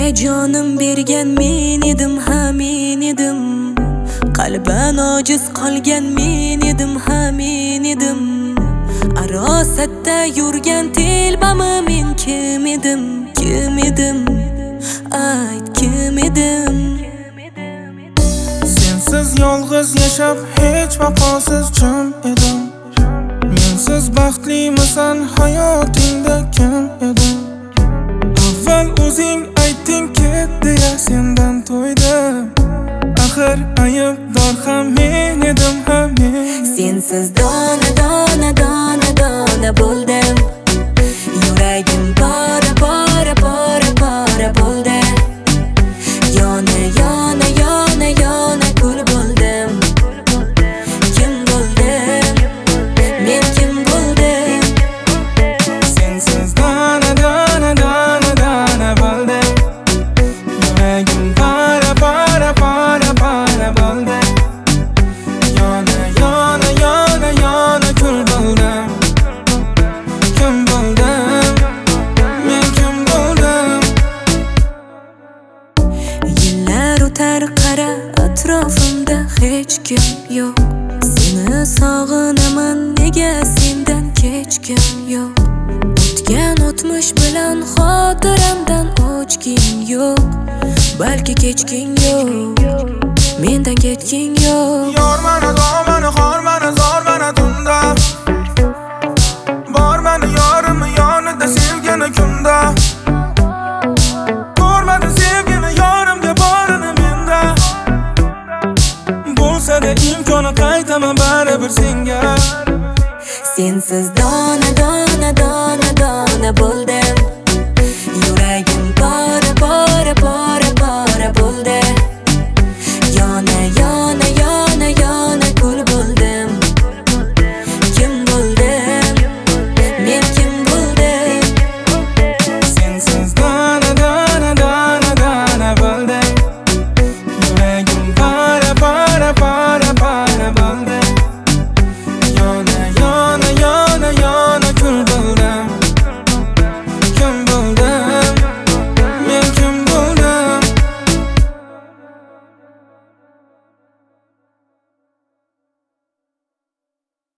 jonim bergan men edim, ha men edim. Qalban ojiz qolgan men edim, ha men edim. Arosatda yurgan telbami men kim edim, kim edim? Ayt kim edim? Sensiz yolg'iz yashab hech vafosiz jim edim. Mensiz baxtlimisan hayotingda kim edim? Avval o'zing ayting ket deya sendan to'ydim. Axir aybdor ham men edim, ha men. Sensiz dona dona dona dona bo'ldim. Yuragim para para para para bo'ldi. Yona yona yona yona kul bo'ldim. Kim bo'ldim? Men kim bo'ldim? Sensiz dona dona dona dona bo'ldim. Yuragim para para para para bo'ldi. Yona yona yona yona kul bo'ldim. Kim bo'ldim? Men kim bo'ldim? Yillar o'tar qara atrofimda hech kim yo'q. Seni sog'inaman nega sendan kechkim yo'q. O'tgan o'tmish bilan xotiramdan o'chging yo'q. Balki kechging yo'q, mendan ketging yo'q. Yormani domani xormani zormani tunda. Bormani yorim yonida sevgani kunda. Ko'rmadi sevgini yorimga borini menda. Bo'lsa-da imkoni qaytaman baribir senga. Sensiz dona dona dona dona bo'ldim.